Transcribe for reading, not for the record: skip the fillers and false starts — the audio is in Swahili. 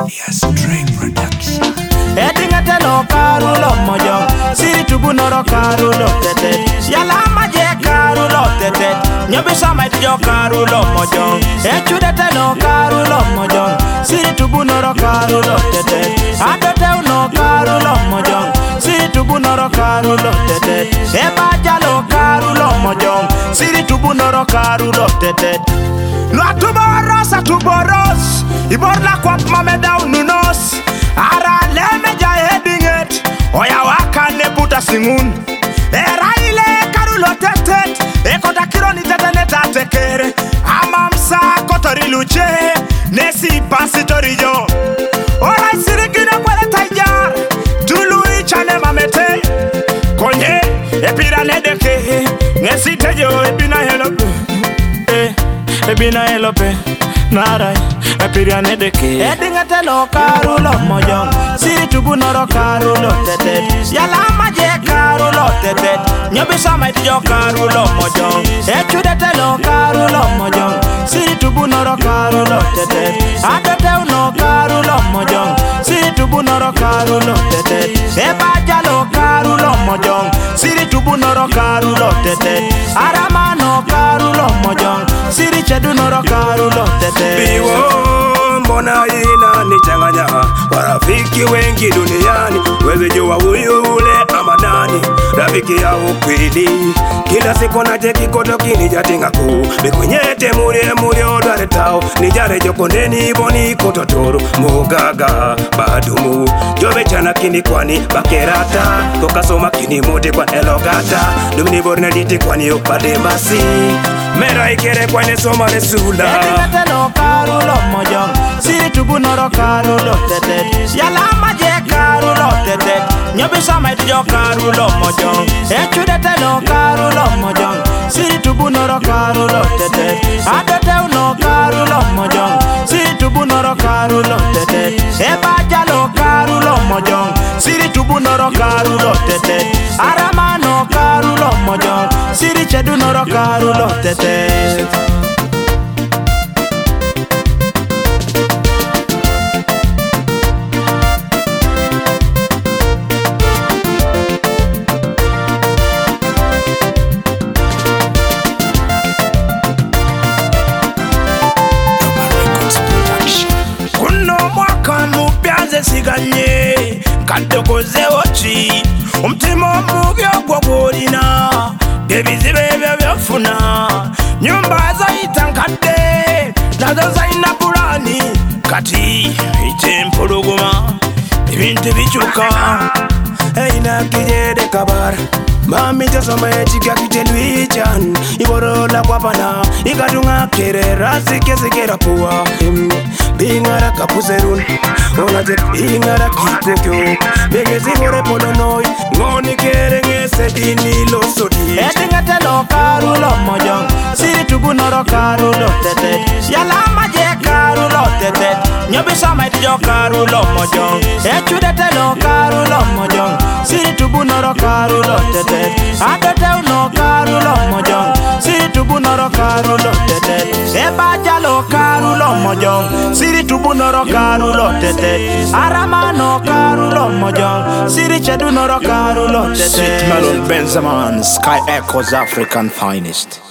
Edingate no karulo mojong, siri tubu noro karulo tete. Yalama je karulo tete, nyobi sama jo karulo mojong. Echudete no karulo mojong, siri tubu noro karulo tete. Adote no karulo mojong, siri tubu noro karulo tete. Ebaja lo karulo mojong, siri tubu noro karulo tete. No atuboros atuboros, iborla kwa mameda ununos. Ara leme ja heading it, oya waka ne puta singun. Era ile karulo tetet, ekota kironi tetene tatekere. Amamsa kotori luche, nesi pasi torijo. Ora sirikina kwele tajar, tulu ichane mamete. Konye, epira nedeke, nesi tejo epina helope. Ebina elope, narai, epira nedeke. Edingate no karulo mojong, siri tubu noro karulo tete. Yalama je karulo tete, nyobi sama jo karulo mojong. Echudete no karulo mojong, siri tubu noro karulo tete. Adote no karulo mojong, siri tubu noro karulo tete. Ebaja lo karulo mojong, siri tubu noro karulo tete. Arama no karulo mojong, siri chedu noro karulo tete. Biwo mbona ina nichanganya, warafiki wengi duniani, wewe jua huyu ule ama nani? Rafiki ya ukweli, kila siku naje kikoto kinijatinga kuu. Bikunyete muri odare tao, nijare jokondeni boni kototoro. Mugaga badumu, jobe chana kini kwani bakerata. Kokasoma kini mode kwa elogata, dumini borne diti kwani upade basi. Mera ikere kwani soma resula. Edingate no karulo mojong, siri tubu noro karulo tete. Yalama je karulo tete, nyobi sama jo karulo mojong. Echudete no karulo mojong, siri tubu noro karulo tete. Adote no karulo mojong, siri tubu noro karulo tete. Ebaja lo karulo mojong, siri tubu noro karulo tete. Arama no karulo mojong, siri chedu noro karulo tete. Kuno mwaka mupyaze siganye, kadokoze ochi. Umtimo mubyo gwogorina, ebizibe byo byofuna. Nyumba zaitankade, nazo zaina pulani. Kati itempologoma, ebintu bichuka. Eina kijede kabar, mami jasoma echika kitelwichan. Iborola kwa pana, ikadunga kere rasi kesekera puwa. Bingara kapuzerun, onate bingara kikokyo. Begezi hore polonoi, ngoni kere ngese dini losodi. Edingate no karulo mojong, siri tubu noro karulo tete. Yalama je karulo tete, nyobi sama jo karulo mojong. Echudete no karulo mojong, siri tubu noro karulo tete. Adote no karulo mojong, siri tubu noro karulo tete. Ebaja lo karulo mojong, siri tubu noro karulo tete. Arama no karulo mojong, siri chedu noro karulo tete. Sweet Melon Benjamin, Sky Echoes African finest.